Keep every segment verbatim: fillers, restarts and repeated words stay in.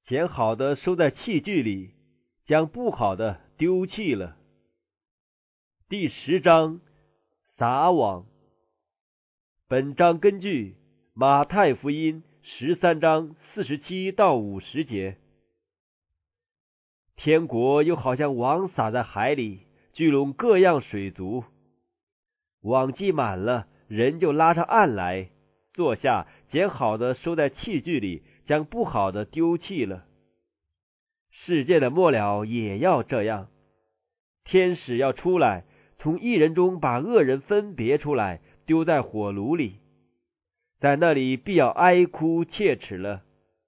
捡好的收在器具里，将不好的丢弃了。第十章，撒网。本章根据马太福音十三章四十七到五十节。天国又好像网撒在海里，聚拢各样水族。网系满了，人就拉上岸来，坐下，捡好的收在器具里，将不好的丢弃了。世界的末了也要这样，天使要出来，从义人中把恶人分别出来，丢在火炉里，在那里必要哀哭切齿了。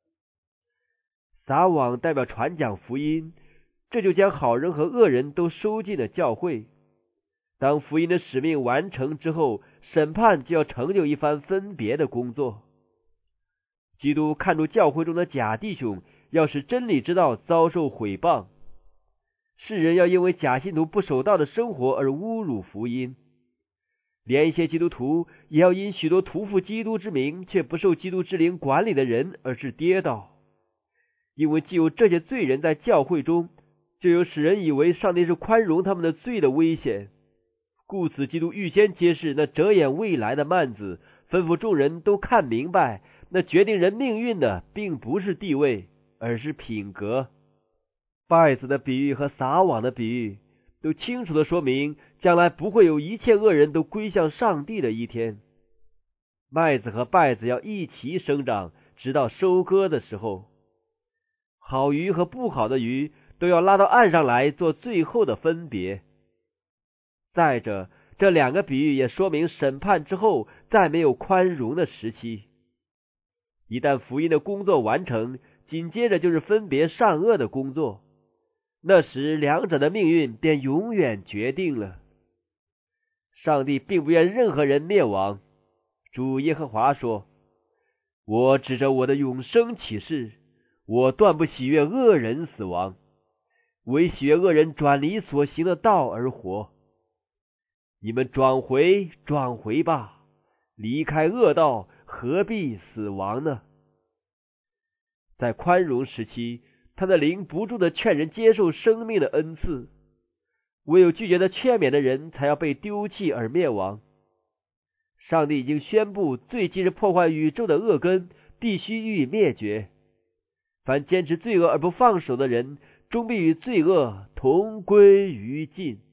撒网代表传讲福音，这就将好人和恶人都收进了教会。当福音的使命完成之后，审判就要成就一番分别的工作。基督看出教会中的假弟兄要使真理之道遭受毁谤，世人要因为假信徒不守道的生活而侮辱福音，连一些基督徒也要因许多徒负基督之名却不受基督之灵管理的人而是跌倒。因为既有这些罪人在教会中，就有使人以为上帝是宽容他们的罪的危险。故此基督预先揭示那遮掩未来的幔子，吩咐众人都看明白，那决定人命运的并不是地位，而是品格。稗子的比喻和撒网的比喻都清楚地说明，将来不会有一切恶人都归向上帝的一天。麦子和稗子要一起生长，直到收割的时候。好鱼和不好的鱼都要拉到岸上来做最后的分别。再者，这两个比喻也说明审判之后再没有宽容的时期。一旦福音的工作完成，紧接着就是分别善恶的工作，那时两者的命运便永远决定了。上帝并不愿任何人灭亡。主耶和华说，我指着我的永生起誓，我断不喜悦恶人死亡，唯喜悦恶人转离所行的道而活。你们转回转回吧，离开恶道，何必死亡呢？在宽容时期，他的灵不住地劝人接受生命的恩赐，唯有拒绝的劝勉的人才要被丢弃而灭亡。上帝已经宣布，罪既是破坏宇宙的恶根，必须予以灭绝。凡坚持罪恶而不放手的人，终必与罪恶同归于尽。